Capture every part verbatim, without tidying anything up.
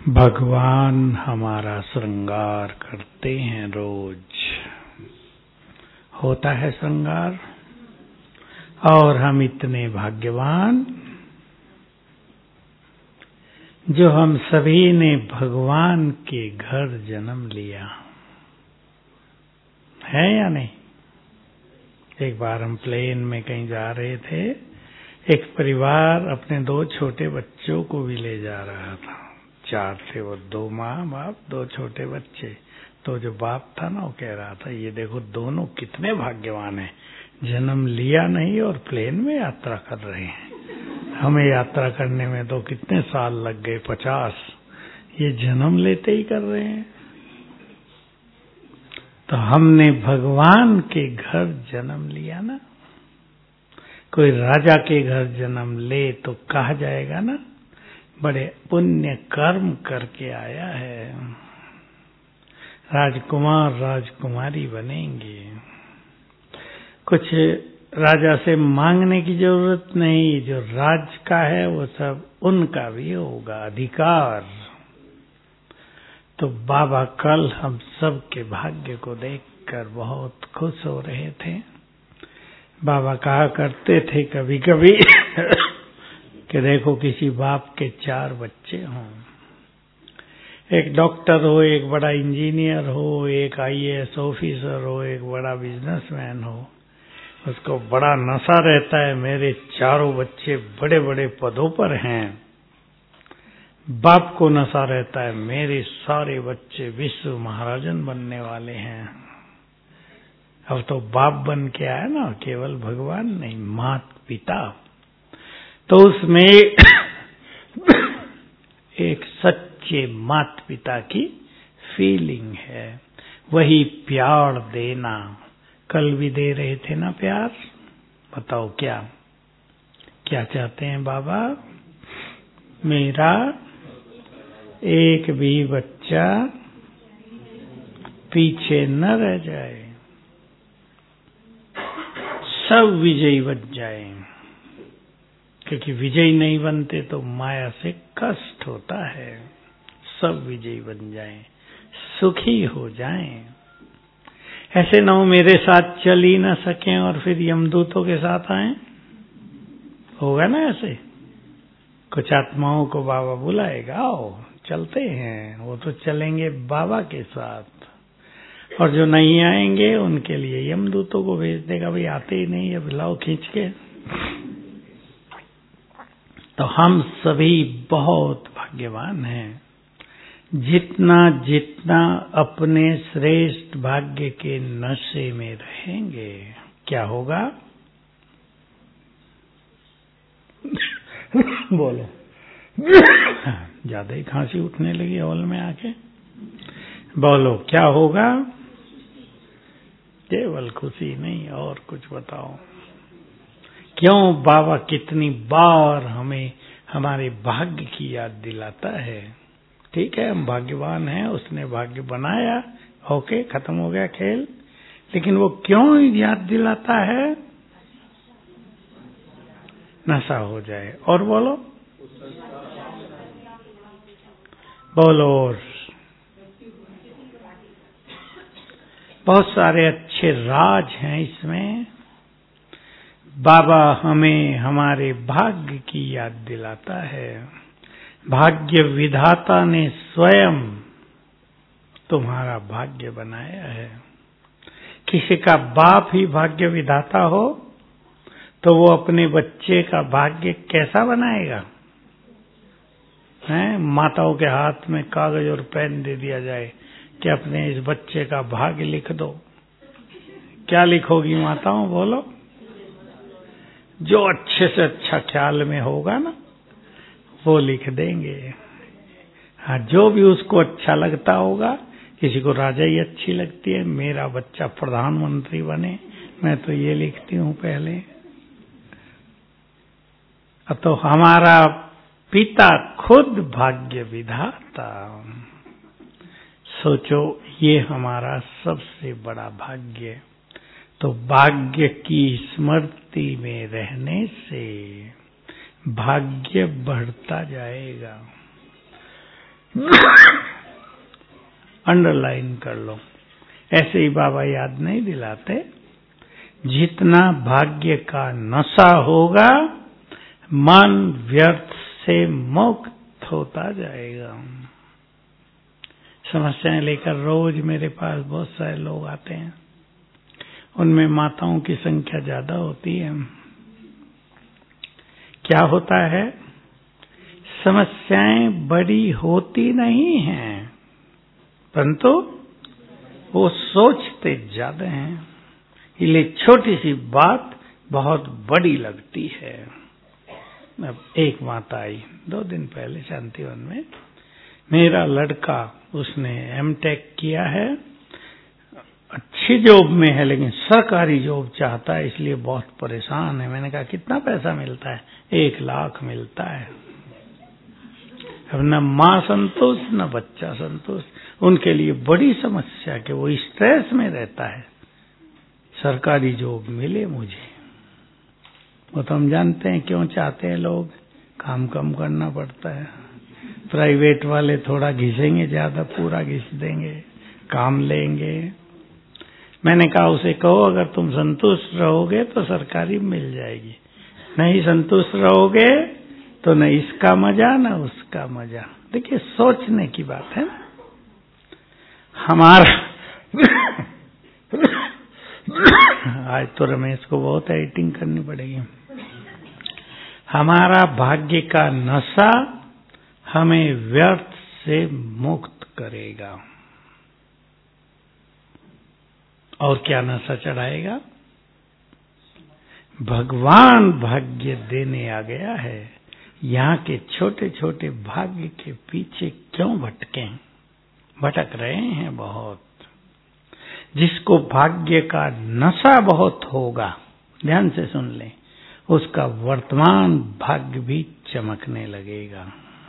भगवान हमारा श्रृंगार करते हैं रोज, होता है श्रृंगार। और हम इतने भाग्यवान जो हम सभी ने भगवान के घर जन्म लिया है या नहीं। एक बार हम प्लेन में कहीं जा रहे थे, एक परिवार अपने दो छोटे बच्चों को भी ले जा रहा था। चार थे वो, दो माँ बाप, दो छोटे बच्चे। तो जो बाप था ना, वो कह रहा था ये देखो दोनों कितने भाग्यवान हैं, जन्म लिया नहीं और प्लेन में यात्रा कर रहे हैं। हमें यात्रा करने में तो कितने साल लग गए, पचास, ये जन्म लेते ही कर रहे हैं। तो हमने भगवान के घर जन्म लिया ना। कोई राजा के घर जन्म ले तो कहा जाएगा ना बड़े पुण्य कर्म करके आया है, राजकुमार राजकुमारी बनेंगे। कुछ राजा से मांगने की जरूरत नहीं, जो राज का है वो सब उनका भी होगा अधिकार। तो बाबा कल हम सब के भाग्य को देखकर बहुत खुश हो रहे थे। बाबा कहा करते थे कभी कभी कि देखो किसी बाप के चार बच्चे हों, एक डॉक्टर हो, एक बड़ा इंजीनियर हो, एक आई ए एस ऑफिसर हो, एक बड़ा बिजनेसमैन हो, उसको बड़ा नशा रहता है मेरे चारों बच्चे बड़े बड़े पदों पर हैं। बाप को नशा रहता है मेरे सारे बच्चे विश्व महाराजन बनने वाले हैं। अब तो बाप बन के आया ना, केवल भगवान नहीं, मात पिता। तो उसमें एक सच्चे मात पिता की फीलिंग है, वही प्यार देना। कल भी दे रहे थे ना प्यार। बताओ क्या क्या चाहते हैं बाबा? मेरा एक भी बच्चा पीछे न रह जाए, सब विजयी बन जाए। क्योंकि विजयी नहीं बनते तो माया से कष्ट होता है। सब विजयी बन जाएं, सुखी हो जाएं। ऐसे न हो मेरे साथ चल ही ना सकें और फिर यमदूतों के साथ आएं। होगा ना ऐसे? कुछ आत्माओं को बाबा बुलाएगा, आओ चलते हैं, वो तो चलेंगे बाबा के साथ। और जो नहीं आएंगे उनके लिए यमदूतों को भेज देगा, भाई आते ही नहीं, अब लाओ खींच के। तो हम सभी बहुत भाग्यवान हैं। जितना जितना अपने श्रेष्ठ भाग्य के नशे में रहेंगे, क्या होगा? बोलो। ज्यादा ही खांसी उठने लगी हॉल में आके। बोलो क्या होगा? केवल खुशी नहीं, और कुछ बताओ। क्यों बाबा कितनी बार हमें हमारे भाग्य की याद दिलाता है। ठीक है, हम भाग्यवान हैं, उसने भाग्य बनाया, ओके, खत्म हो गया खेल। लेकिन वो क्यों याद दिलाता है? नशा हो जाए। और बोलो बोलो और बहुत सारे अच्छे राज हैं इसमें। बाबा हमें हमारे भाग्य की याद दिलाता है। भाग्य विधाता ने स्वयं तुम्हारा भाग्य बनाया है। किसी का बाप ही भाग्य विधाता हो तो वो अपने बच्चे का भाग्य कैसा बनाएगा? हैं? माताओं के हाथ में कागज और पेन दे दिया जाए कि अपने इस बच्चे का भाग्य लिख दो, क्या लिखोगी माताओं? बोलो। जो अच्छे से अच्छा ख्याल में होगा ना वो लिख देंगे। हाँ, जो भी उसको अच्छा लगता होगा। किसी को राजाई अच्छी लगती है, मेरा बच्चा प्रधानमंत्री बने, मैं तो ये लिखती हूँ पहले। अब तो हमारा पिता खुद भाग्य विधाता। सोचो, ये हमारा सबसे बड़ा भाग्य। तो भाग्य की स्मृति में रहने से भाग्य बढ़ता जाएगा। अंडरलाइन कर लो। ऐसे ही बाबा याद नहीं दिलाते, जितना भाग्य का नशा होगा मन व्यर्थ से मुक्त होता जाएगा। समस्याएं लेकर रोज मेरे पास बहुत सारे लोग आते हैं, उनमें माताओं की संख्या ज्यादा होती है। क्या होता है, समस्याएं बड़ी होती नहीं हैं, परंतु वो सोचते ज्यादा हैं, इसलिए छोटी सी बात बहुत बड़ी लगती है। अब एक माता आई दो दिन पहले शांतिवन में, मेरा लड़का उसने एमटेक किया है, अच्छी जॉब में है, लेकिन सरकारी जॉब चाहता है, इसलिए बहुत परेशान है। मैंने कहा कितना पैसा मिलता है? एक लाख मिलता है। अब न माँ संतोष न बच्चा संतोष, उनके लिए बड़ी समस्या कि वो स्ट्रेस में रहता है, सरकारी जॉब मिले मुझे। वो तो हम जानते हैं क्यों चाहते हैं लोग, काम कम करना पड़ता है। प्राइवेट वाले थोड़ा घिसेंगे ज्यादा, पूरा घिस देंगे, काम लेंगे। मैंने कहा उसे कहो अगर तुम संतुष्ट रहोगे तो सरकारी मिल जाएगी, नहीं संतुष्ट रहोगे तो न इसका मजा न उसका मजा। देखिए सोचने की बात है। हमारा आज तो रमेश को बहुत एडिटिंग करनी पड़ेगी। हमारा भाग्य का नशा हमें व्यर्थ से मुक्त करेगा। और क्या नशा चढ़ाएगा? भगवान भाग्य देने आ गया है, यहाँ के छोटे छोटे भाग्य के पीछे क्यों भटके? भटक रहे हैं बहुत। जिसको भाग्य का नशा बहुत होगा, ध्यान से सुन लें, उसका वर्तमान भाग्य भी चमकने लगेगा।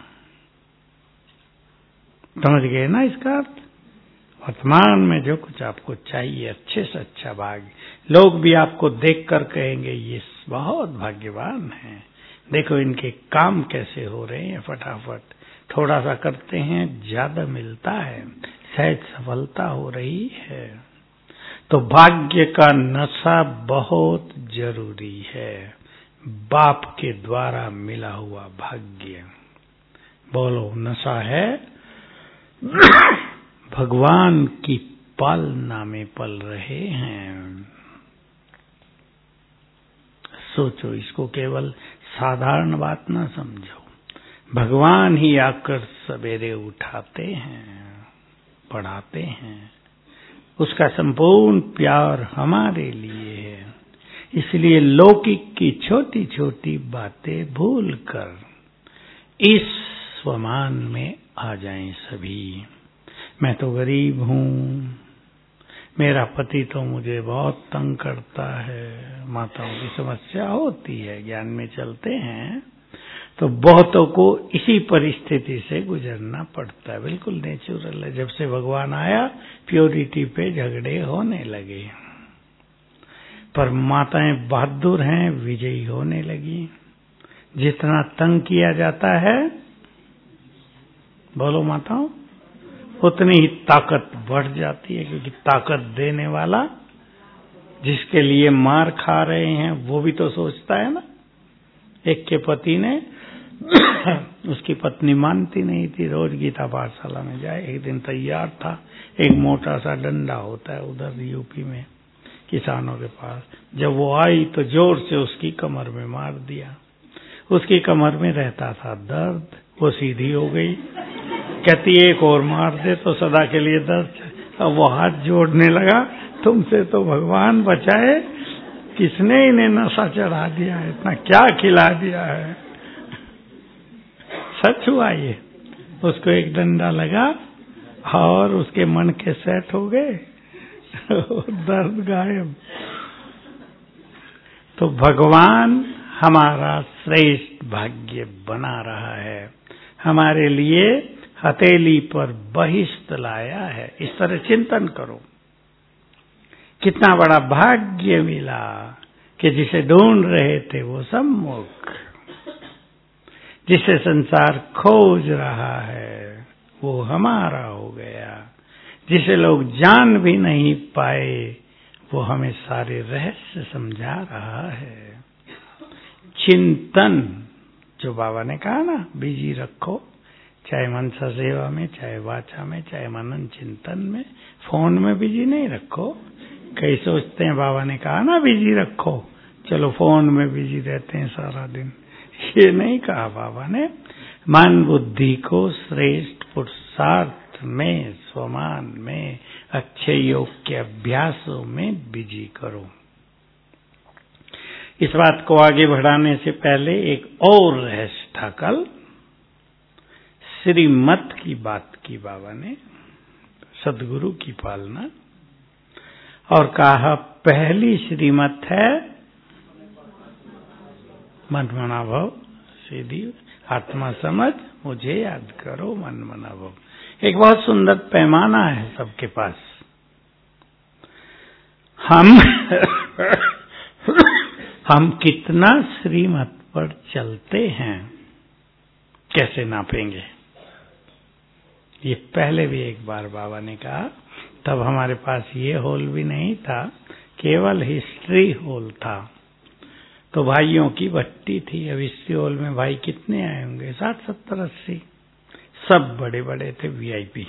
समझ गए ना इसका अर्थ? वर्तमान में जो कुछ आपको चाहिए, अच्छे से अच्छा भाग्य, लोग भी आपको देखकर कहेंगे ये बहुत भाग्यवान है, देखो इनके काम कैसे हो रहे हैं फटाफट, थोड़ा सा करते हैं ज्यादा मिलता है, सहज सफलता हो रही है। तो भाग्य का नशा बहुत जरूरी है, बाप के द्वारा मिला हुआ भाग्य। बोलो नशा है भगवान की पालना में पल रहे हैं। सोचो, इसको केवल साधारण बात ना समझो। भगवान ही आकर सवेरे उठाते हैं, पढ़ाते हैं, उसका संपूर्ण प्यार हमारे लिए है। इसलिए लौकिक की छोटी छोटी बातें भूलकर इस स्वमान में आ जाएं सभी। मैं तो गरीब हूँ, मेरा पति तो मुझे बहुत तंग करता है, माताओं की समस्या होती है, ज्ञान में चलते हैं तो बहुतों को इसी परिस्थिति से गुजरना पड़ता है। बिल्कुल नेचुरल है। जब से भगवान आया प्योरिटी पे झगड़े होने लगे, पर माताएं बहादुर हैं, विजयी होने लगी। जितना तंग किया जाता है, बोलो माताओं, उतनी ही ताकत बढ़ जाती है, क्योंकि ताकत देने वाला जिसके लिए मार खा रहे हैं वो भी तो सोचता है ना। एक के पति ने उसकी पत्नी मानती नहीं थी, रोज गीता पाठशाला में जाए, एक दिन तैयार था, एक मोटा सा डंडा होता है उधर यूपी में किसानों के पास, जब वो आई तो जोर से उसकी कमर में मार दिया। उसकी कमर में रहता था दर्द, वो सीधी हो गई, कहती एक और मार दे तो सदा के लिए दर्द। अब वो हाथ जोड़ने लगा, तुमसे तो भगवान बचाए, किसने इन्हें नशा चढ़ा दिया है, इतना क्या खिला दिया है। सच हुआ ये। उसको एक डंडा लगा और उसके मन के सेट हो गए, दर्द गायब। तो भगवान हमारा श्रेष्ठ भाग्य बना रहा है, हमारे लिए हथेली पर बहिष्ठ लाया है। इस तरह चिंतन करो, कितना बड़ा भाग्य मिला कि जिसे ढूंढ रहे थे वो सम्मुख, जिसे संसार खोज रहा है वो हमारा हो गया। जिसे लोग जान भी नहीं पाए वो हमें सारे रहस्य समझा रहा है। चिंतन, जो बाबा ने कहा ना, बिजी रखो, चाहे मनसा सेवा में, चाहे वाचा में, चाहे मनन चिंतन में। फोन में बिजी नहीं रखो। कई सोचते हैं बाबा ने कहा ना बिजी रखो, चलो फोन में बिजी रहते हैं सारा दिन। ये नहीं कहा बाबा ने। मन बुद्धि को श्रेष्ठ पुरुषार्थ में, स्वमान में, अक्षय योग के अभ्यासों में बिजी करो। इस बात को आगे बढ़ाने से पहले एक और रहस्य था। कल श्रीमत की बात की बाबा ने, सदगुरु की पालना, और कहा पहली श्रीमत है मन मना भव सीधी, आत्मा समझ, मुझे याद करो, मन मना भव। एक बहुत सुंदर पैमाना है सबके पास। हम हम कितना श्रीमत पर चलते हैं कैसे नापेंगे? ये पहले भी एक बार बाबा ने कहा, तब हमारे पास ये हॉल भी नहीं था, केवल हिस्ट्री हॉल था। तो भाइयों की भट्टी थी। अब हिस्ट्री हॉल में भाई कितने आए होंगे? साठ सत्तर अस्सी। सब बड़े बड़े थे, वीआईपी।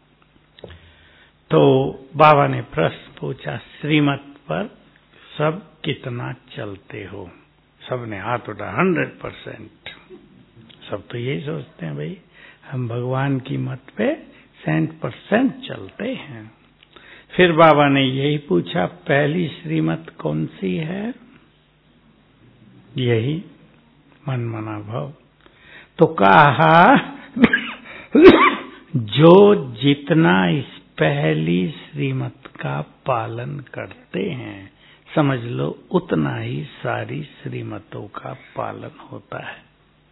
तो बाबा ने प्रश्न पूछा, श्रीमत पर सब कितना चलते हो? सबने हाथ उठा, हंड्रेड परसेंट। सब तो यही सोचते हैं भाई हम भगवान की मत पे सेंट परसेंट चलते हैं। फिर बाबा ने यही पूछा, पहली श्रीमत कौन सी है? यही मन मना भव। तो कहा जो जितना इस पहली श्रीमत का पालन करते हैं, समझ लो उतना ही सारी श्रीमतों का पालन होता है।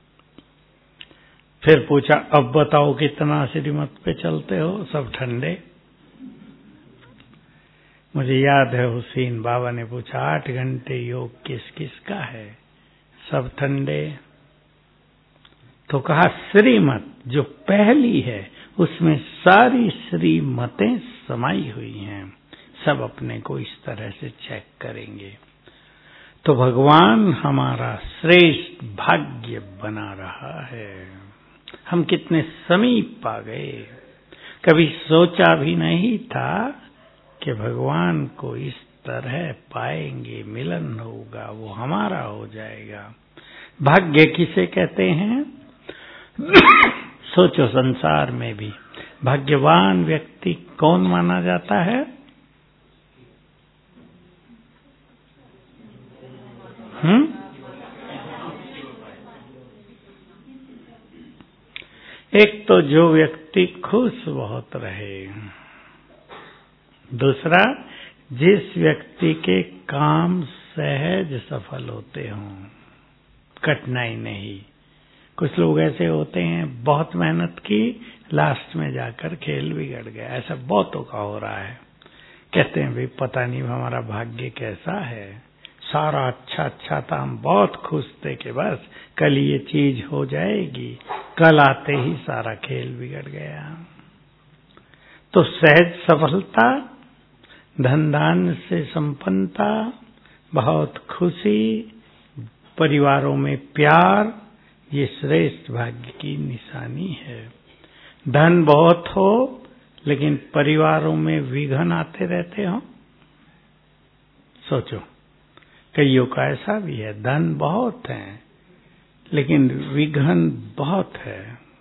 फिर पूछा, अब बताओ कितना श्रीमत पे चलते हो? सब ठंडे। मुझे याद है हुसैन बाबा ने पूछा, आठ घंटे योग किस किस का है? सब ठंडे। तो कहा श्रीमत जो पहली है उसमें सारी श्रीमतें समाई हुई हैं। सब अपने को इस तरह से चेक करेंगे तो भगवान हमारा श्रेष्ठ भाग्य बना रहा है। हम कितने समीप आ गए। कभी सोचा भी नहीं था कि भगवान को इस तरह पाएंगे, मिलन होगा, वो हमारा हो जाएगा। भाग्य किसे कहते हैं? सोचो, संसार में भी भाग्यवान व्यक्ति कौन माना जाता है? हम्म एक तो जो व्यक्ति खुश बहुत रहे, दूसरा जिस व्यक्ति के काम सहज सफल होते हों, कठिनाई नहीं। कुछ लोग ऐसे होते हैं बहुत मेहनत की, लास्ट में जाकर खेल बिगड़ गया। ऐसा बहुतों का हो रहा है। कहते हैं भाई पता नहीं हमारा भाग्य कैसा है, सारा अच्छा अच्छा था, हम बहुत खुश थे कि बस कल ये चीज हो जाएगी, कल आते ही सारा खेल बिगड़ गया। तो सहज सफलता, धन धान्य से संपन्नता, बहुत खुशी, परिवारों में प्यार, ये श्रेष्ठ भाग्य की निशानी है। धन बहुत हो लेकिन परिवारों में विघ्न आते रहते हो। सोचो, कईयों का ऐसा भी है, धन बहुत है लेकिन विघ्न बहुत है।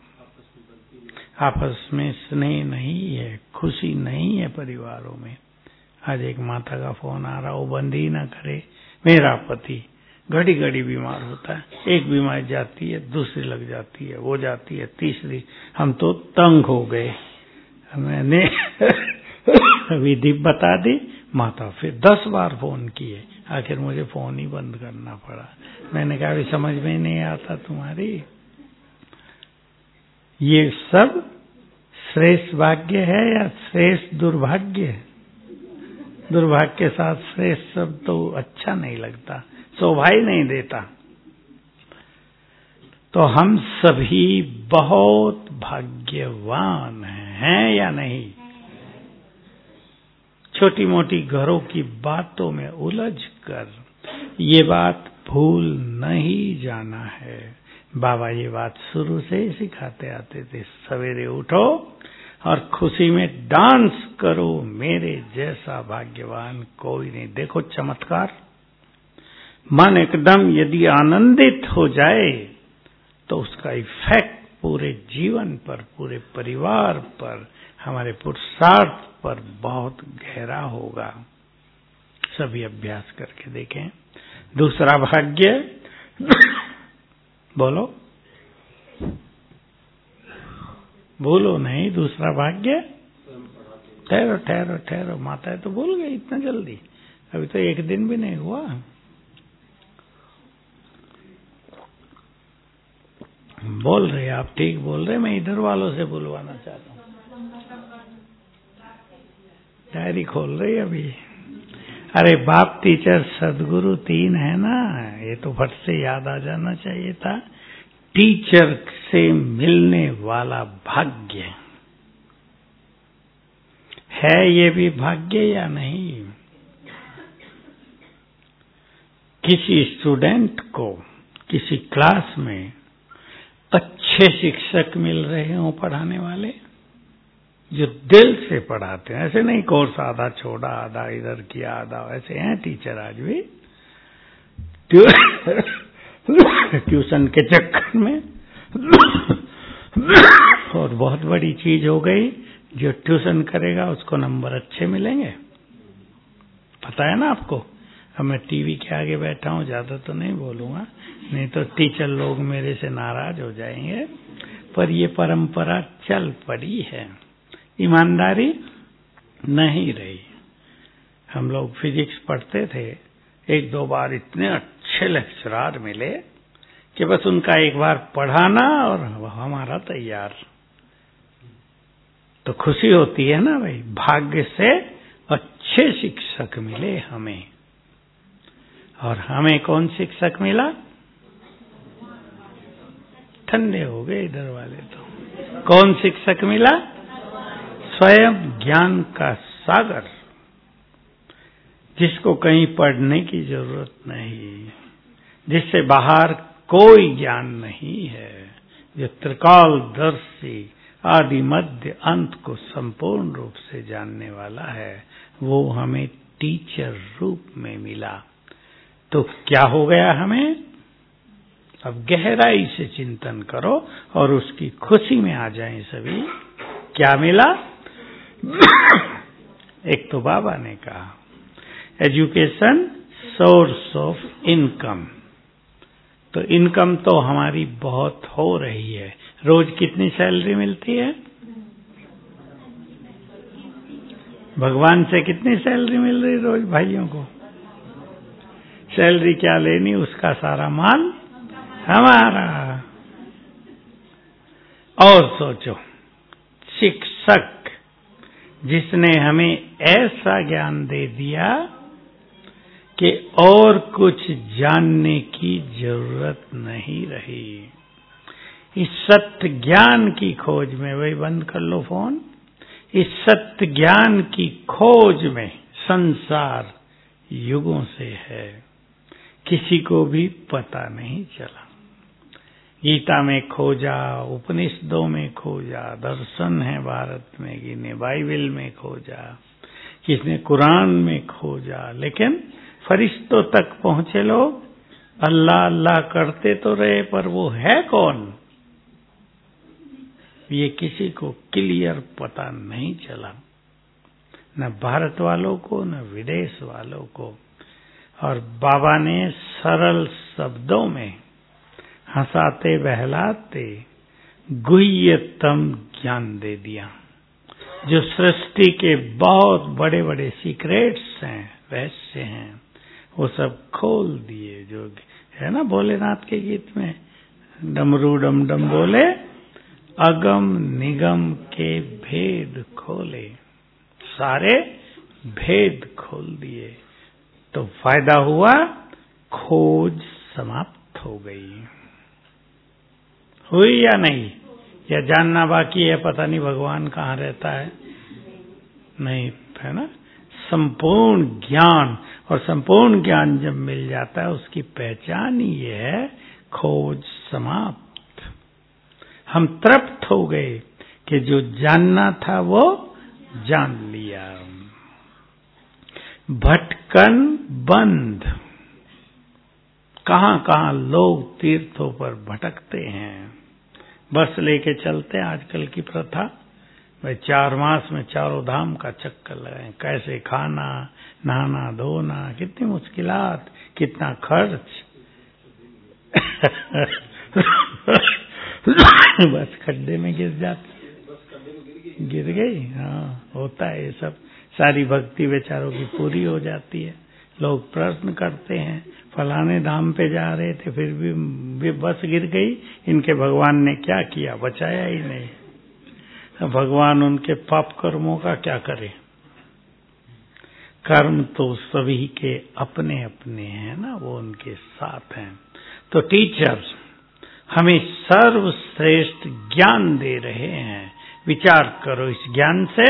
आपस में स्नेह नहीं है, खुशी नहीं है परिवारों में। आज एक माता का फोन आ रहा, वो बंद ही ना करे। मेरा पति घड़ी घड़ी बीमार होता है, एक बीमारी जाती है दूसरी लग जाती है, वो जाती है तीसरी, हम तो तंग हो गए। मैंने विधि बता दी, माता फिर दस बार फोन किए, आखिर मुझे फोन ही बंद करना पड़ा। मैंने कहा समझ में नहीं आता तुम्हारी। ये सब श्रेष्ठ भाग्य है या श्रेष्ठ दुर्भाग्य? दुर्भाग्य के साथ श्रेष्ठ शब्द तो अच्छा नहीं लगता, शोभा ही नहीं देता। तो हम सभी बहुत भाग्यवान हैं या नहीं? छोटी मोटी घरों की बातों में उलझ कर ये बात भूल नहीं जाना है। बाबा ये बात शुरू से ही सिखाते आते थे, सवेरे उठो और खुशी में डांस करो, मेरे जैसा भाग्यवान कोई नहीं। देखो चमत्कार, मन एकदम यदि आनंदित हो जाए तो उसका इफेक्ट पूरे जीवन पर, पूरे परिवार पर, हमारे पुरुषार्थ पर बहुत गहरा होगा। सभी अभ्यास करके देखें। दूसरा भाग्य बोलो, बोलो नहीं, दूसरा भाग्य। ठहरो ठहरो ठहरो, माताएं तो बोल गई इतना जल्दी, अभी तो एक दिन भी नहीं हुआ। बोल रहे आप, ठीक बोल रहे, मैं इधर वालों से बुलवाना चाहता हूँ। डायरी खोल रही अभी। अरे बाप, टीचर, सदगुरु तीन है ना, ये तो फट से याद आ जाना चाहिए था। टीचर से मिलने वाला भाग्य है, ये भी भाग्य या नहीं? किसी स्टूडेंट को किसी क्लास में अच्छे शिक्षक मिल रहे हों, पढ़ाने वाले जो दिल से पढ़ाते हैं, ऐसे नहीं कोर्स आधा छोड़ा, आधा इधर किया, आधा, ऐसे हैं टीचर आज भी। ट्यूशन के चक्कर में और बहुत बड़ी चीज हो गई, जो ट्यूशन करेगा उसको नंबर अच्छे मिलेंगे, पता है ना आपको। अब मैं टीवी के आगे बैठा हूं, ज्यादा तो नहीं बोलूंगा, नहीं तो टीचर लोग मेरे से नाराज हो जाएंगे, पर ये परंपरा चल पड़ी है, ईमानदारी नहीं रही। हम लोग फिजिक्स पढ़ते थे, एक दो बार इतने अच्छे लेक्चरार मिले कि बस उनका एक बार पढ़ाना और हमारा तैयार। तो खुशी होती है ना भाई, भाग्य से अच्छे शिक्षक मिले हमें। और हमें कौन शिक्षक मिला? ठंडे हो गए इधर वाले तो। कौन शिक्षक मिला? स्वयं ज्ञान का सागर, जिसको कहीं पढ़ने की जरूरत नहीं, जिससे बाहर कोई ज्ञान नहीं है, जो त्रिकालदर्शी, आदि मध्य अंत को संपूर्ण रूप से जानने वाला है, वो हमें टीचर रूप में मिला। तो क्या हो गया हमें? अब गहराई से चिंतन करो और उसकी खुशी में आ जाएं सभी। क्या मिला? एक तो बाबा ने कहा एजुकेशन सोर्स ऑफ इनकम। तो इनकम तो हमारी बहुत हो रही है। रोज कितनी सैलरी मिलती है? भगवान से कितनी सैलरी मिल रही रोज भाइयों को? सैलरी क्या लेनी, उसका सारा माल हमारा। और सोचो, शिक्षक जिसने हमें ऐसा ज्ञान दे दिया कि और कुछ जानने की जरूरत नहीं रही। इस सत्य ज्ञान की खोज में, वही बंद कर लो फोन, इस सत्य ज्ञान की खोज में संसार युगों से है, किसी को भी पता नहीं चला। गीता में खोजा, उपनिषदों में खोजा, दर्शन है भारत में गिने, बाइबल में खोजा, किसने कुरान में खोजा, लेकिन फरिश्तों तक पहुंचे लोग अल्लाह अल्लाह करते तो रहे, पर वो है कौन ये किसी को क्लियर पता नहीं चला, न भारत वालों को न विदेश वालों को। और बाबा ने सरल शब्दों में, हंसाते बहलाते गुह्यतम ज्ञान दे दिया। जो सृष्टि के बहुत बड़े बड़े सीक्रेट्स हैं, रहस्य हैं, वो सब खोल दिए। जो है ना भोलेनाथ के गीत में, डमरू डम डम बोले, अगम निगम के भेद खोले, सारे भेद खोल दिए। तो फायदा हुआ, खोज समाप्त हो गई। हुई या नहीं? या जानना बाकी है, पता नहीं भगवान कहाँ रहता है, नहीं है ना। संपूर्ण ज्ञान, और संपूर्ण ज्ञान जब मिल जाता है उसकी पहचान ही ये है खोज समाप्त। हम तृप्त हो गए कि जो जानना था वो जान लिया। भटकन बंद। कहां कहां लोग तीर्थों पर भटकते हैं, बस लेके चलते हैं आजकल की प्रथा, भाई चार मास में चारों धाम का चक्कर लगाएं, कैसे खाना नहाना धोना, कितनी मुश्किलात, कितना खर्च। बस खड्डे में गिर जाती, गिर गई, हाँ होता है ये सब। सारी भक्ति बेचारों की पूरी हो जाती है। लोग प्रश्न करते हैं, फलाने धाम पे जा रहे थे फिर भी, भी बस गिर गई, इनके भगवान ने क्या किया, बचाया ही नहीं। तो भगवान उनके पाप कर्मों का क्या करे, कर्म तो सभी के अपने अपने हैं ना, वो उनके साथ हैं। तो टीचर्स हमें सर्वश्रेष्ठ ज्ञान दे रहे हैं। विचार करो इस ज्ञान से,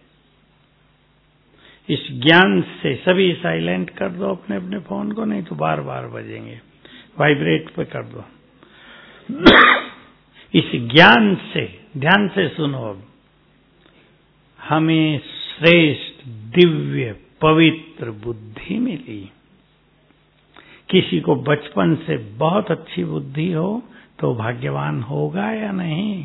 इस ज्ञान से सभी साइलेंट कर दो अपने अपने फोन को, नहीं तो बार बार बजेंगे, वाइब्रेट पे कर दो। इस ज्ञान से, ध्यान से सुनो, अब हमें श्रेष्ठ दिव्य पवित्र बुद्धि मिली। किसी को बचपन से बहुत अच्छी बुद्धि हो तो भाग्यवान होगा या नहीं?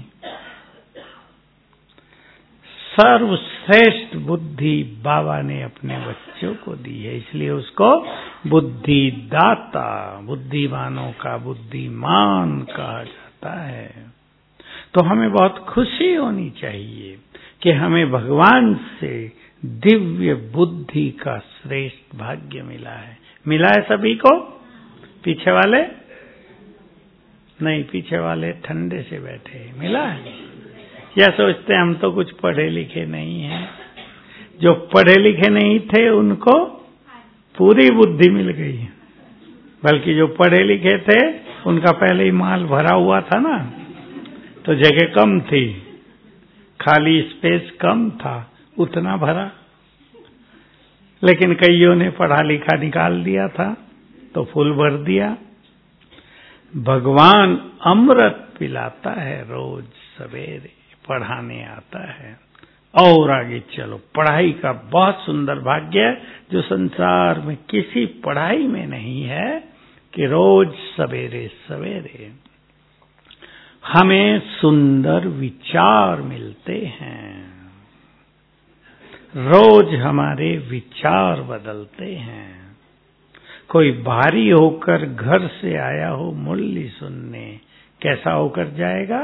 सर्वश्रेष्ठ बुद्धि बाबा ने अपने बच्चों को दी है, इसलिए उसको बुद्धिदाता, बुद्धिमानों का बुद्धिमान कहा जाता है। तो हमें बहुत खुशी होनी चाहिए कि हमें भगवान से दिव्य बुद्धि का श्रेष्ठ भाग्य मिला है। मिला है सभी को? पीछे वाले नहीं, पीछे वाले ठंडे से बैठे। मिला है? या सोचते हम तो कुछ पढ़े लिखे नहीं हैं? जो पढ़े लिखे नहीं थे उनको पूरी बुद्धि मिल गई, बल्कि जो पढ़े लिखे थे उनका पहले ही माल भरा हुआ था ना, तो जगह कम थी, खाली स्पेस कम था, उतना भरा। लेकिन कईयों ने पढ़ा लिखा निकाल दिया था तो फुल भर दिया। भगवान अमृत पिलाता है रोज सवेरे, पढ़ाने आता है। और आगे चलो, पढ़ाई का बहुत सुंदर भाग्य जो संसार में किसी पढ़ाई में नहीं है कि रोज सवेरे सवेरे हमें सुंदर विचार मिलते हैं। रोज हमारे विचार बदलते हैं। कोई भारी होकर घर से आया हो मुरली सुनने, कैसा होकर जाएगा?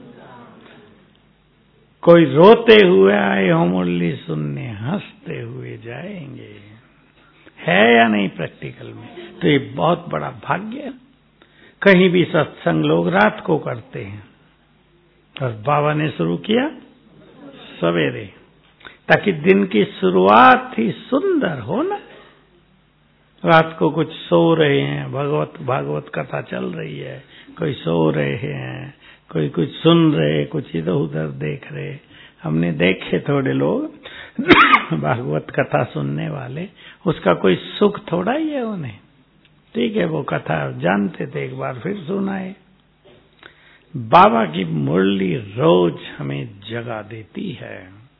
कोई रोते हुए आए हो मुरली सुनने, हंसते हुए जाएंगे। है या नहीं प्रैक्टिकल में? तो ये बहुत बड़ा भाग्य है। कहीं भी सत्संग लोग रात को करते हैं और बाबा ने शुरू किया सवेरे, ताकि दिन की शुरुआत ही सुंदर हो ना। रात को कुछ सो रहे हैं, भगवत भागवत कथा चल रही है, कोई सो रहे हैं, कोई कुछ सुन रहे, कुछ इधर उधर देख रहे। हमने देखे थोड़े लोग भागवत कथा सुनने वाले, उसका कोई सुख थोड़ा ही है उन्हें। ठीक है, वो कथा जानते थे, एक बार फिर सुनाए। बाबा की मुरली रोज हमें जगा देती है।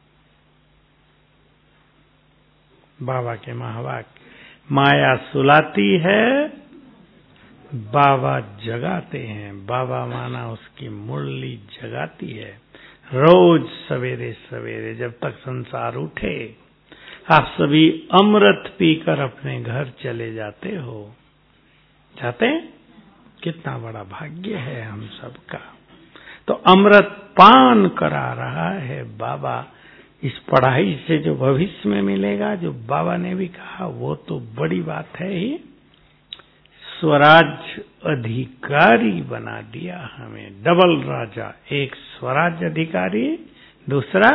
बाबा के महावाक्य, माया सुलाती है, बाबा जगाते हैं। बाबा माना उसकी मुरली जगाती है। रोज सवेरे सवेरे जब तक संसार उठे, आप सभी अमृत पीकर अपने घर चले जाते हो। जाते हैं? कितना बड़ा भाग्य है हम सबका। तो अमृत पान करा रहा है बाबा। इस पढ़ाई से जो भविष्य में मिलेगा, जो बाबा ने भी कहा, वो तो बड़ी बात है ही। स्वराज अधिकारी बना दिया हमें, डबल राजा। एक स्वराज अधिकारी, दूसरा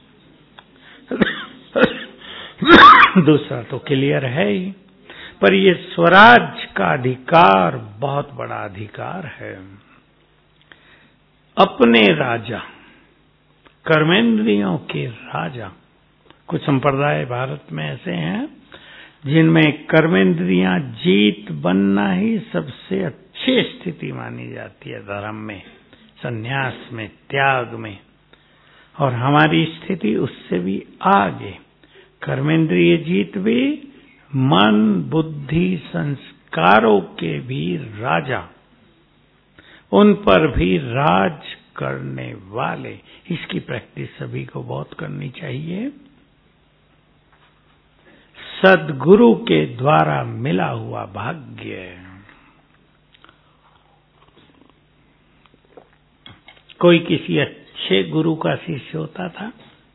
दूसरा तो क्लियर है ही, पर ये स्वराज का अधिकार बहुत बड़ा अधिकार है। अपने राजा, कर्मेंद्रियों के राजा। कुछ संप्रदाय भारत में ऐसे हैं जिनमें कर्मेंद्रियां जीत बनना ही सबसे अच्छी स्थिति मानी जाती है धर्म में, संन्यास में, त्याग में। और हमारी स्थिति उससे भी आगे, कर्मेंद्रिय जीत भी, मन बुद्धि संस्कारों के भी राजा, उन पर भी राज करने वाले। इसकी प्रैक्टिस सभी को बहुत करनी चाहिए। सद्गुरु के द्वारा मिला हुआ भाग्य। कोई किसी अच्छे गुरु का शिष्य होता था।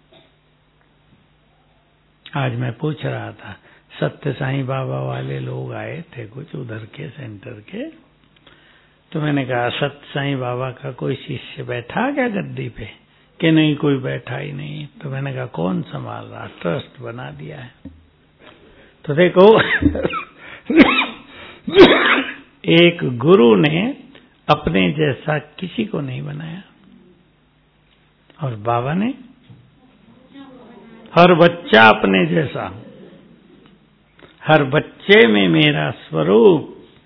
आज मैं पूछ रहा था, सत्य साईं बाबा वाले लोग आए थे कुछ उधर के सेंटर के, तो मैंने कहा सत्य साईं बाबा का कोई शिष्य बैठा क्या गद्दी पे? कि नहीं, कोई बैठा ही नहीं। तो मैंने कहा कौन संभाल रहा? ट्रस्ट बना दिया है। तो देखो एक गुरु ने अपने जैसा किसी को नहीं बनाया, और बाबा ने हर बच्चा अपने जैसा, हर बच्चे में मेरा स्वरूप,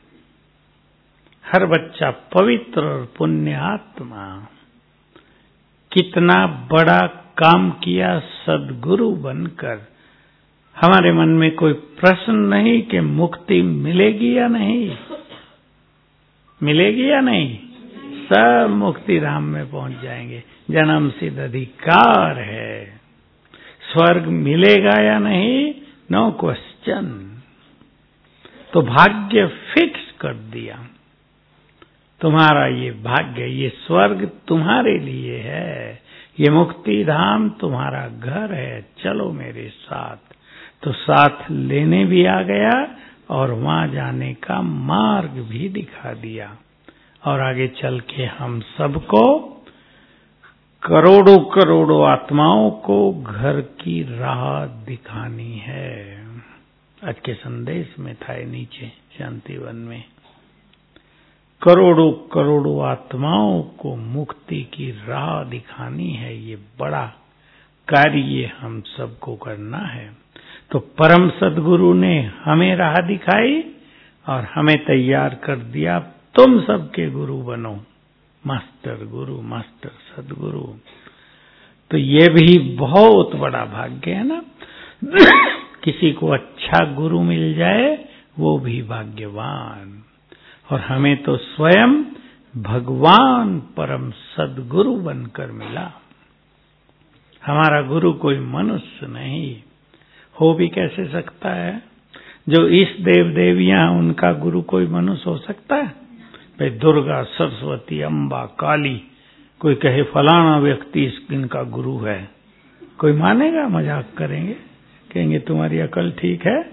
हर बच्चा पवित्र और पुण्य आत्मा। कितना बड़ा काम किया सद्गुरु बनकर। हमारे मन में कोई प्रश्न नहीं कि मुक्ति मिलेगी या नहीं, मिलेगी या नहीं, सब मुक्ति धाम में पहुंच जाएंगे। जन्म सिद्ध अधिकार है। स्वर्ग मिलेगा या नहीं, नो क्वेश्चन। तो भाग्य फिक्स कर दिया। तुम्हारा ये भाग्य, ये स्वर्ग तुम्हारे लिए है, ये मुक्ति धाम तुम्हारा घर है, चलो मेरे साथ। तो साथ लेने भी आ गया और वहां जाने का मार्ग भी दिखा दिया। और आगे चल के हम सबको, करोड़ों करोड़ों आत्माओं को घर की राह दिखानी है। आज के संदेश में था नीचे शांतिवन में, करोड़ों करोड़ों आत्माओं को मुक्ति की राह दिखानी है। ये बड़ा कार्य हम सबको करना है। तो परम सद्गुरु ने हमें राह दिखाई और हमें तैयार कर दिया, तुम सबके गुरु बनो, मास्टर गुरु, मास्टर सद्गुरु। तो ये भी बहुत बड़ा भाग्य है ना। किसी को अच्छा गुरु मिल जाए वो भी भाग्यवान। और हमें तो स्वयं भगवान परम सद्गुरु बनकर मिला। हमारा गुरु कोई मनुष्य नहीं, हो भी कैसे सकता है? जो इस देव देवियां, उनका गुरु कोई मनुष्य हो सकता है? भाई दुर्गा, सरस्वती, अम्बा, काली, कोई कहे फलाना व्यक्ति इनका गुरु है, कोई मानेगा? मजाक करेंगे, कहेंगे तुम्हारी अकल ठीक है?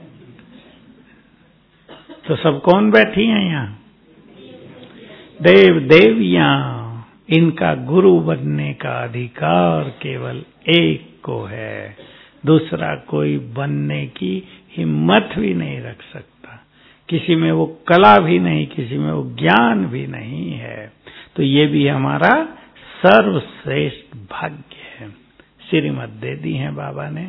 तो सब कौन बैठी हैं यहाँ? देव देवियां। इनका गुरु बनने का अधिकार केवल एक को है, दूसरा कोई बनने की हिम्मत भी नहीं रख सकता। किसी में वो कला भी नहीं, किसी में वो ज्ञान भी नहीं है। तो ये भी हमारा सर्वश्रेष्ठ भाग्य है। श्रीमत दे दी है बाबा ने।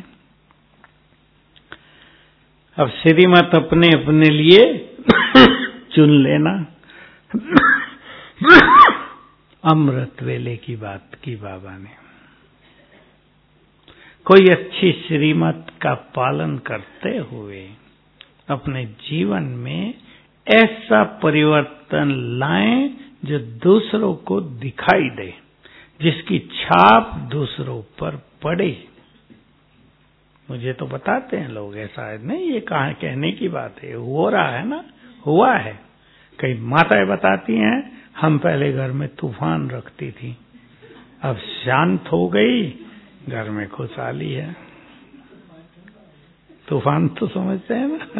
अब श्रीमत अपने अपने लिए चुन लेना। अमृत वेले की बात की बाबा ने। कोई अच्छी श्रीमत का पालन करते हुए अपने जीवन में ऐसा परिवर्तन लाएं जो दूसरों को दिखाई दे, जिसकी छाप दूसरों पर पड़े। मुझे तो बताते हैं लोग, ऐसा है नहीं, ये कहाँ कहने की बात है, हो रहा है ना, हुआ है। कई माताएं बताती हैं, हम पहले घर में तूफान रखती थी, अब शांत हो गई, घर में खुशहाली है। तूफान तो समझते हैं ना।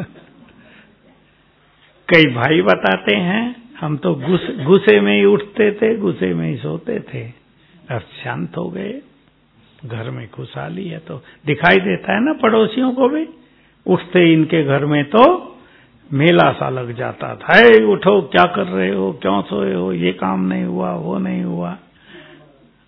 कई भाई बताते हैं, हम तो गुस्से गुस्से में ही उठते थे, गुस्से में ही सोते थे, अब शांत हो गए, घर में खुशहाली है। तो दिखाई देता है ना पड़ोसियों को भी। उठते इनके घर में तो मेला सा लग जाता था, उठो क्या कर रहे हो, क्यों सोए हो, ये काम नहीं हुआ, वो नहीं हुआ।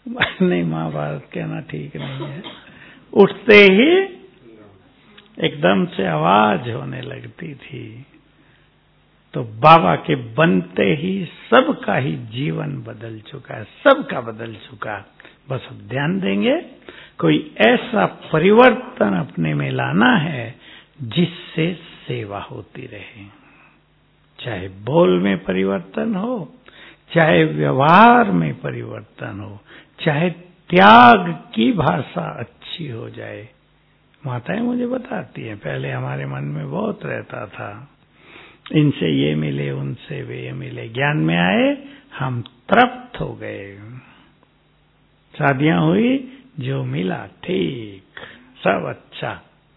नहीं, महाभारत कहना ठीक नहीं है। उठते ही एकदम से आवाज होने लगती थी। तो बाबा के बनते ही सबका ही जीवन बदल चुका है, सबका बदल चुका। बस अब ध्यान देंगे, कोई ऐसा परिवर्तन अपने में लाना है जिससे सेवा होती रहे। चाहे बोल में परिवर्तन हो, चाहे व्यवहार में परिवर्तन हो, चाहे त्याग की भाषा अच्छी हो जाए। माताएं मुझे बताती हैं, पहले हमारे मन में बहुत रहता था, इनसे ये मिले, उनसे वे मिले। ज्ञान में आए, हम तृप्त हो गए। शादियां हुई, जो मिला ठीक, सब अच्छा।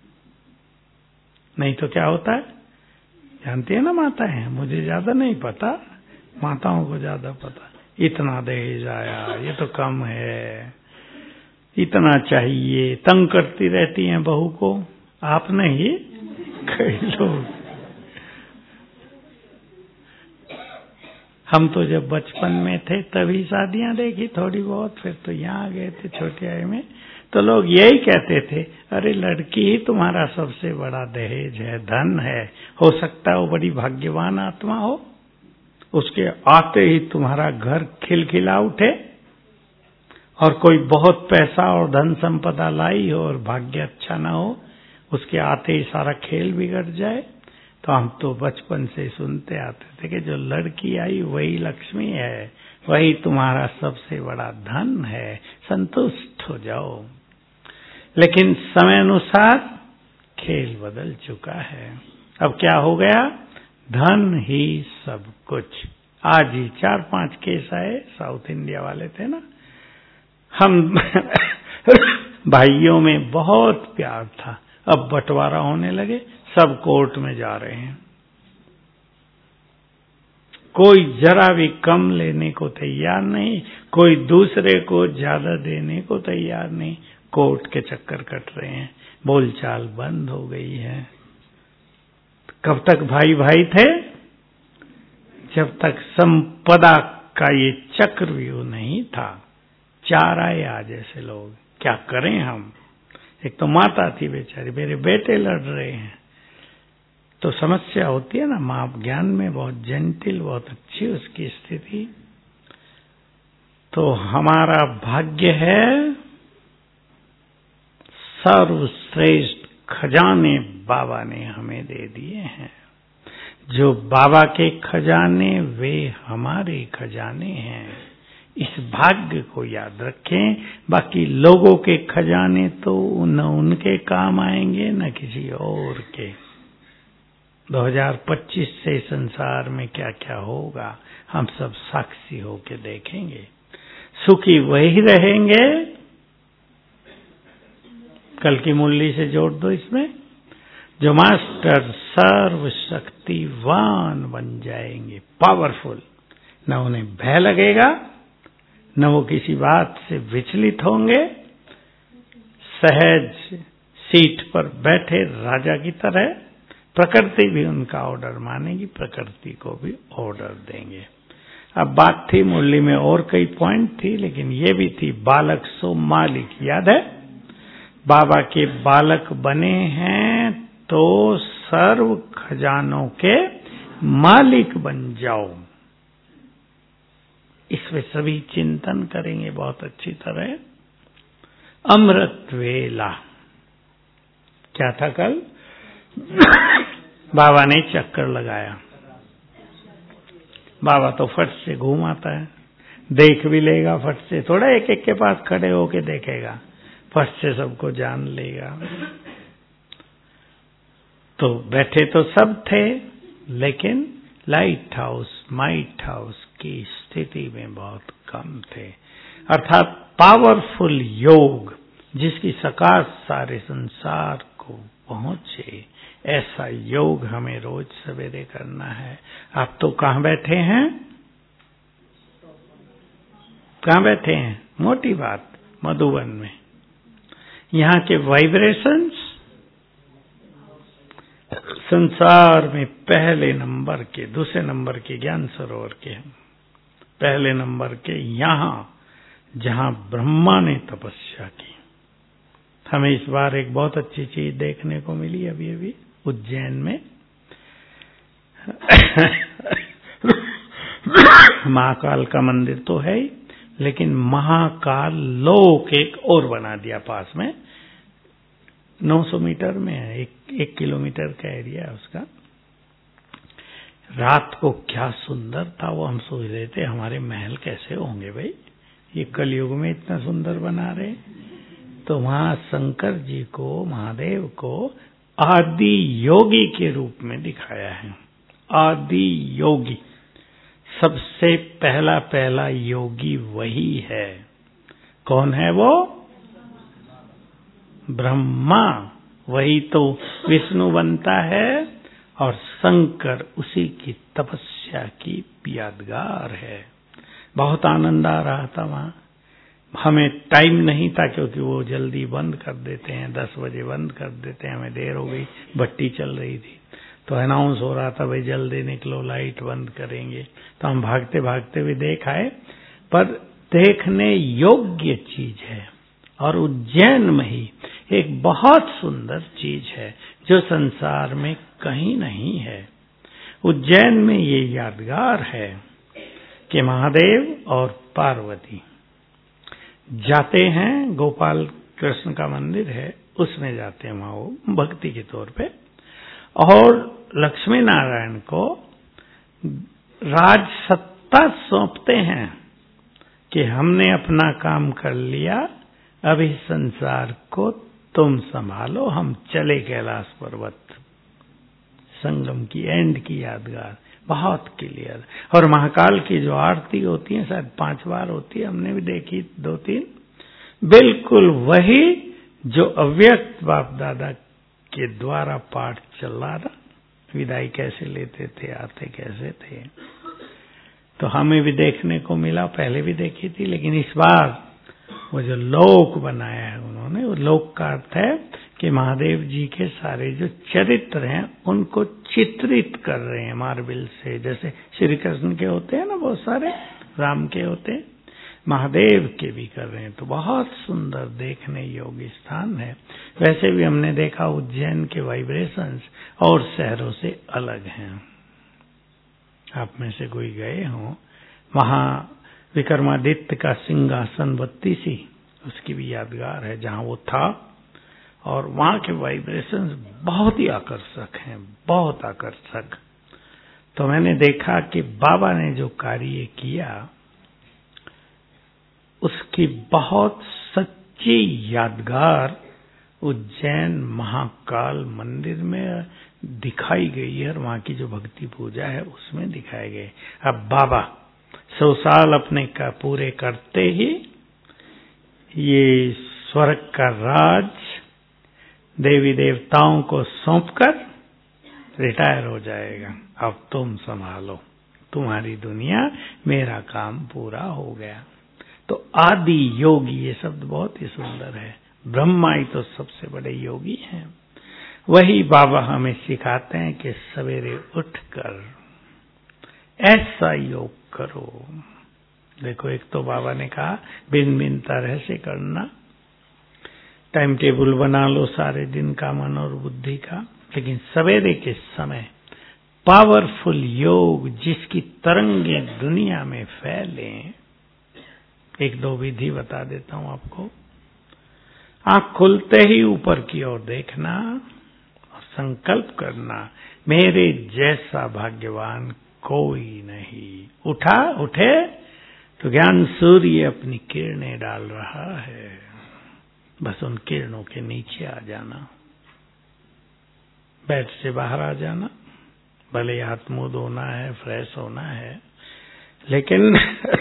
नहीं तो क्या होता है, जानती है ना माताएं, मुझे ज्यादा नहीं पता, माताओं को ज्यादा पता। इतना दहेज आया, ये तो कम है, इतना चाहिए, तंग करती रहती हैं बहू को। आप नहीं, कई लोग। हम तो जब बचपन में थे तभी शादियां देखी थोड़ी बहुत, फिर तो यहाँ आ गए थे छोटी आयु में, तो लोग यही कहते थे, अरे लड़की ही तुम्हारा सबसे बड़ा दहेज है, धन है, हो सकता है वो बड़ी भाग्यवान आत्मा हो, उसके आते ही तुम्हारा घर खिलखिला उठे, और कोई बहुत पैसा और धन संपदा लाई हो और भाग्य अच्छा ना हो, उसके आते ही सारा खेल बिगड़ जाए। तो हम तो बचपन से सुनते आते थे कि जो लड़की आई वही लक्ष्मी है, वही तुम्हारा सबसे बड़ा धन है, संतुष्ट हो जाओ। लेकिन समय अनुसार खेल बदल चुका है। अब क्या हो गया, धन ही सब कुछ। आज ही चार पांच केस आए, साउथ इंडिया वाले थे ना, हम भाइयों में बहुत प्यार था, अब बंटवारा होने लगे, सब कोर्ट में जा रहे हैं। कोई जरा भी कम लेने को तैयार नहीं, कोई दूसरे को ज्यादा देने को तैयार नहीं, कोर्ट के चक्कर कट रहे हैं, बोलचाल बंद हो गई है। कब तक भाई भाई थे, जब तक संपदा का ये चक्रव्यूह नहीं था। चार आए आज ऐसे लोग, क्या करें हम। एक तो माता थी बेचारी, मेरे बेटे लड़ रहे हैं, तो समस्या होती है ना। मां ज्ञान में बहुत जेंटिल, बहुत अच्छी उसकी स्थिति। तो हमारा भाग्य है, सर्वश्रेष्ठ खजाने बाबा ने हमें दे दिए हैं। जो बाबा के खजाने वे हमारे खजाने हैं, इस भाग्य को याद रखें। बाकी लोगों के खजाने तो न उनके काम आएंगे न किसी और के। दो हज़ार पच्चीस से संसार में क्या क्या होगा, हम सब साक्षी होके देखेंगे। सुखी वही रहेंगे, कल की मुरली से जोड़ दो इसमें, जो मास्टर सर्वशक्तिवान बन जाएंगे, पावरफुल। न उन्हें भय लगेगा, न वो किसी बात से विचलित होंगे, सहज सीट पर बैठे राजा की तरह। प्रकृति भी उनका ऑर्डर मानेगी, प्रकृति को भी ऑर्डर देंगे। अब बात थी मुरली में और कई पॉइंट थी, लेकिन ये भी थी बालक सो मालिक, याद है। बाबा के बालक बने हैं तो सर्व खजानों के मालिक बन जाओ। इसमें सभी चिंतन करेंगे बहुत अच्छी तरह। अमृत वेला क्या था कल, बाबा ने चक्कर लगाया। बाबा तो फट से घूम आता है, देख भी लेगा फट से, थोड़ा एक एक के पास खड़े होके देखेगा, फट से सबको जान लेगा। तो बैठे तो सब थे, लेकिन लाइट हाउस माइट हाउस की स्थिति में बहुत कम थे। अर्थात पावरफुल योग जिसकी सकाश सारे संसार को पहुंचे, ऐसा योग हमें रोज सवेरे करना है। आप तो कहाँ बैठे हैं, कहाँ बैठे हैं, मोटी बात, मधुबन में। यहाँ के वाइब्रेशंस संसार में पहले नंबर के, दूसरे नंबर के ज्ञान सरोवर के, पहले नंबर के यहाँ जहां ब्रह्मा ने तपस्या की। हमें इस बार एक बहुत अच्छी चीज देखने को मिली अभी अभी उज्जैन में। महाकाल का मंदिर तो है ही, लेकिन महाकाल लोक एक और बना दिया पास में, नौ सौ मीटर में है, एक, एक किलोमीटर का एरिया है उसका। रात को क्या सुंदर था वो, हम सोच रहे थे हमारे महल कैसे होंगे भाई, ये कलयुग में इतना सुंदर बना रहे। तो वहां शंकर जी को, महादेव को आदि योगी के रूप में दिखाया है। आदि योगी, सबसे पहला पहला योगी वही है। कौन है वो? ब्रह्मा। वही तो विष्णु बनता है और शंकर उसी की तपस्या की यादगार है। बहुत आनंद आ रहा था वहां। हमें टाइम नहीं था क्योंकि वो जल्दी बंद कर देते हैं, दस बजे बंद कर देते हैं। हमें देर हो गई, भट्टी चल रही थी, तो अनाउंस हो रहा था भाई जल्दी निकलो, लाइट बंद करेंगे। तो हम भागते भागते भी देख आए। पर देखने योग्य चीज है, और उज्जैन में ही एक बहुत सुंदर चीज है जो संसार में कहीं नहीं है। उज्जैन में ये यादगार है कि महादेव और पार्वती जाते हैं, गोपाल कृष्ण का मंदिर है उसमें जाते हैं वहां वो भक्ति के तौर पे, और लक्ष्मी नारायण को राज सत्ता सौंपते हैं कि हमने अपना काम कर लिया, अभी संसार को तुम संभालो, हम चले कैलाश पर्वत। संगम की एंड की यादगार, बहुत क्लियर। और महाकाल की जो आरती होती है शायद पांच बार होती है, हमने भी देखी दो तीन, बिल्कुल वही जो अव्यक्त बाप दादा के द्वारा पाठ चल रहा था। विदाई कैसे लेते थे, आते कैसे थे, तो हमें भी देखने को मिला। पहले भी देखी थी, लेकिन इस बार वो जो लोक बनाया है उन्होंने, वो लोक का अर्थ है कि महादेव जी के सारे जो चरित्र हैं उनको चित्रित कर रहे हैं मार्बल से। जैसे श्री कृष्ण के होते हैं ना बहुत सारे, राम के होते हैं, महादेव के भी कर रहे हैं। तो बहुत सुंदर देखने योग्य स्थान है। वैसे भी हमने देखा उज्जैन के वाइब्रेशंस और शहरों से अलग हैं। आप में से कोई गए हो, वहां विक्रमादित्य का सिंहासन बत्तीसी, उसकी भी यादगार है जहां वो था, और वहां के वाइब्रेशंस बहुत ही आकर्षक हैं, बहुत आकर्षक। तो मैंने देखा कि बाबा ने जो कार्य किया उसकी बहुत सच्ची यादगार उज्जैन महाकाल मंदिर में दिखाई गई है, और वहां की जो भक्ति पूजा है उसमें दिखाए गए। अब बाबा सौ साल अपने का पूरे करते ही ये स्वर्ग का राज देवी देवताओं को सौंपकर रिटायर हो जाएगा। अब तुम संभालो, तुम्हारी दुनिया, मेरा काम पूरा हो गया। तो आदि योगी, ये शब्द बहुत ही सुंदर है। ब्रह्मा ही तो सबसे बड़े योगी हैं। वही बाबा हमें सिखाते हैं कि सवेरे उठकर ऐसा योग करो। देखो, एक तो बाबा ने कहा बिन बिन तरह से करना, टाइम टेबल बना लो सारे दिन का, मन और बुद्धि का, लेकिन सवेरे के समय पावरफुल योग जिसकी तरंगे दुनिया में फैले। एक दो विधि बता देता हूं आपको। आंख खुलते ही ऊपर की ओर देखना और संकल्प करना, मेरे जैसा भाग्यवान कोई नहीं। उठा उठे तो ज्ञान सूर्य अपनी किरणें डाल रहा है, बस उन किरणों के नीचे आ जाना, बेड से बाहर आ जाना। भले हाथ मुंह धोना है, फ्रेश होना है, लेकिन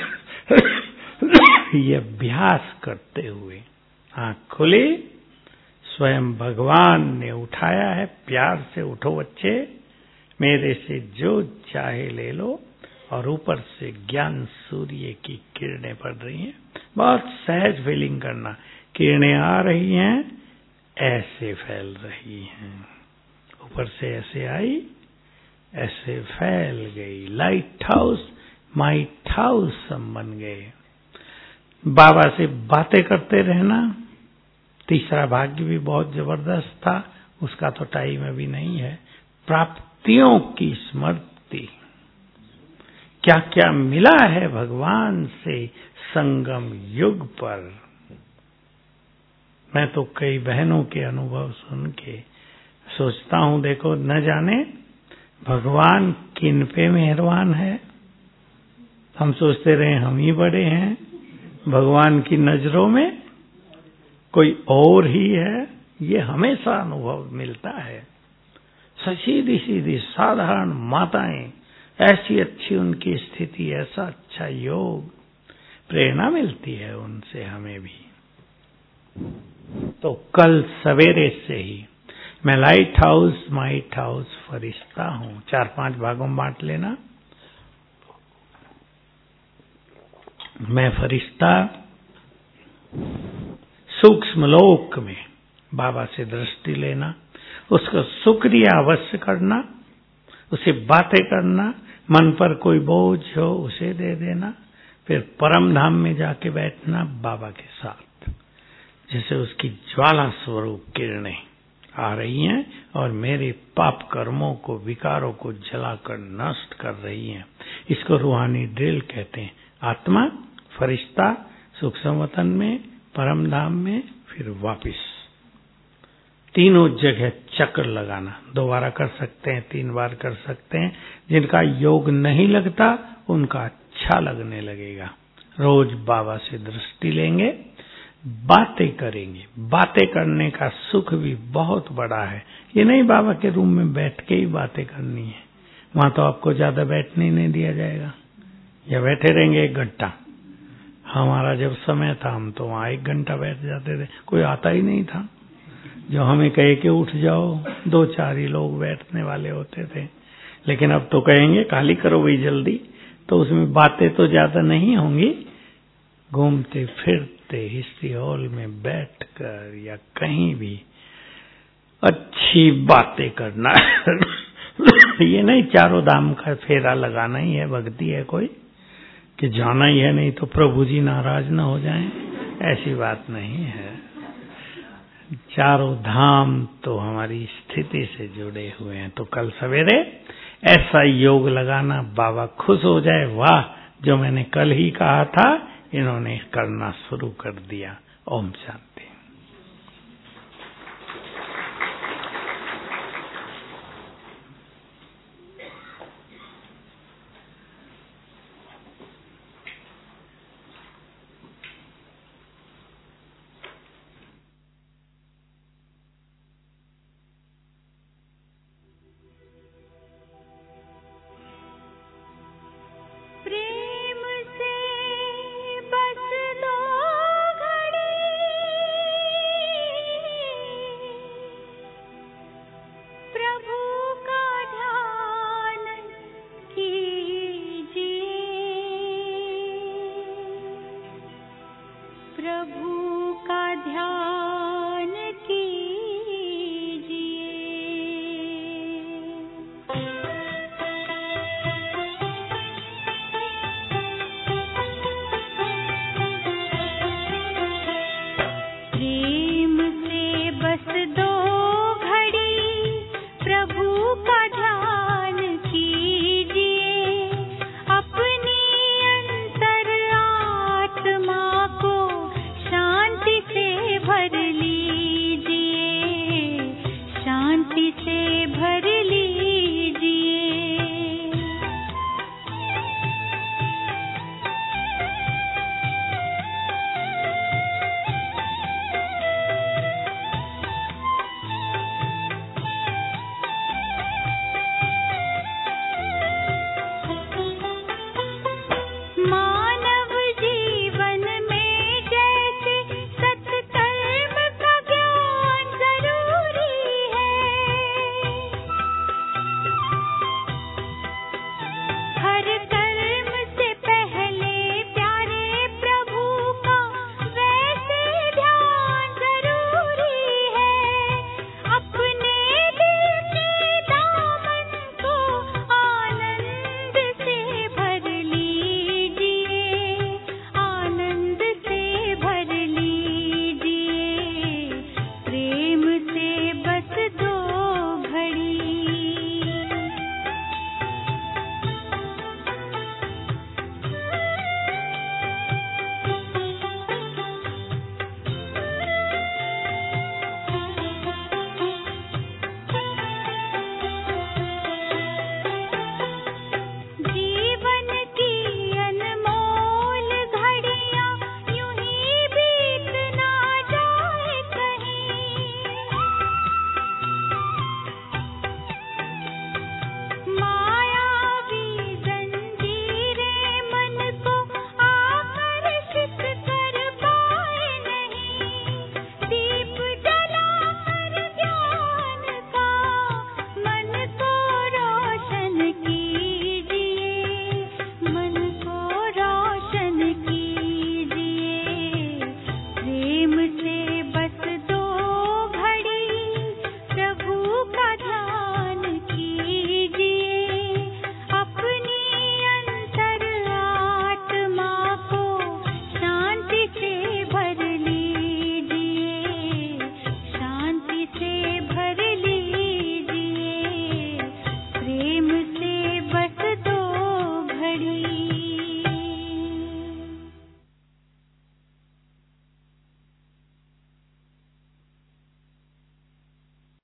ये अभ्यास करते हुए आंख खुली, स्वयं भगवान ने उठाया है, प्यार से उठो बच्चे, मेरे से जो चाहे ले लो, और ऊपर से ज्ञान सूर्य की किरणें पड़ रही हैं। बहुत सहज फीलिंग करना, किरणें आ रही हैं, ऐसे फैल रही हैं, ऊपर से ऐसे आई, ऐसे फैल गई। लाइट हाउस माइट हाउस हम बन गए। बाबा से बातें करते रहना। तीसरा भाग्य भी बहुत जबरदस्त था, उसका तो टाइम अभी नहीं है। प्राप्तियों की स्मृति, क्या क्या मिला है भगवान से संगम युग पर। मैं तो कई बहनों के अनुभव सुन के सोचता हूं, देखो न जाने भगवान किन पे मेहरबान है। हम सोचते रहे हम ही बड़े हैं, भगवान की नजरों में कोई और ही है। ये हमेशा अनुभव मिलता है। सीधी सीधी साधारण माताएं, ऐसी अच्छी उनकी स्थिति, ऐसा अच्छा योग, प्रेरणा मिलती है उनसे हमें भी। तो कल सवेरे से ही मैं लाइट हाउस माइट हाउस फरिश्ता हूं। चार पांच भागों में बांट लेना। मैं फरिश्ता सूक्ष्म लोक में, बाबा से दृष्टि लेना, उसका शुक्रिया अवश्य करना, उसे बातें करना, मन पर कोई बोझ हो उसे दे देना, फिर परम धाम में जाके बैठना बाबा के साथ, जैसे उसकी ज्वाला स्वरूप किरणें आ रही हैं और मेरे पाप कर्मों को, विकारों को जलाकर नष्ट कर रही हैं। इसको रूहानी ड्रिल कहते हैं। आत्मा, फरिश्ता, सूक्ष्म वतन में, परम धाम में, फिर वापिस। तीनों जगह चक्र लगाना। दो बार कर सकते हैं, तीन बार कर सकते हैं। जिनका योग नहीं लगता उनका अच्छा लगने लगेगा। रोज बाबा से दृष्टि लेंगे, बातें करेंगे। बातें करने का सुख भी बहुत बड़ा है। ये नहीं बाबा के रूम में बैठ के ही बातें करनी है, वहां तो आपको ज्यादा बैठने ही नहीं दिया जाएगा, या बैठे रहेंगे एक घंटा। हमारा जब समय था हम तो वहां एक घंटा बैठ जाते थे, कोई आता ही नहीं था। जो हमें कहे कि उठ जाओ, दो चार ही लोग बैठने वाले होते थे। लेकिन अब तो कहेंगे खाली करो भाई जल्दी, तो उसमें बातें तो ज्यादा नहीं होंगी। घूमते फिरते हिस्ट्री हॉल में बैठकर या कहीं भी अच्छी बातें करना। ये नहीं चारों धाम का फेरा लगाना ही है, भक्ति है कोई कि जाना ही है नहीं तो प्रभु जी नाराज न हो जाएं, ऐसी बात नहीं है। चारों धाम तो हमारी स्थिति से जुड़े हुए हैं। तो कल सवेरे ऐसा योग लगाना, बाबा खुश हो जाए, वाह जो मैंने कल ही कहा था इन्होंने करना शुरू कर दिया। ओम शांति। प्रभु का ध्यान